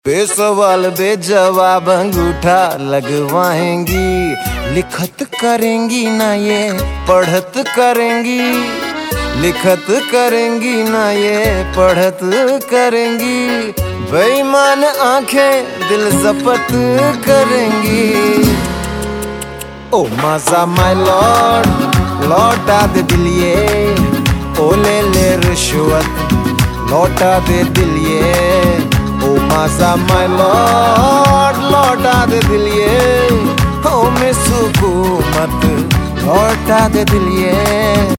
बेसवाल बेजवाब अंगूठा लगवाएंगी, लिखत करेंगी ना ये पढ़त करेंगी, लिखत करेंगी ना ये पढ़त करेंगी, बेईमान आंखें दिल जपत करेंगी। ओ मजा माय लॉर्ड लौटा दे दिल ये, ओ ले रिश्वत लौटा दे दिल ये, ओ मजा माय लॉर्ड लौटा दे दिल ये, ओ मिस हुकूमत लौटा दे दिल ये।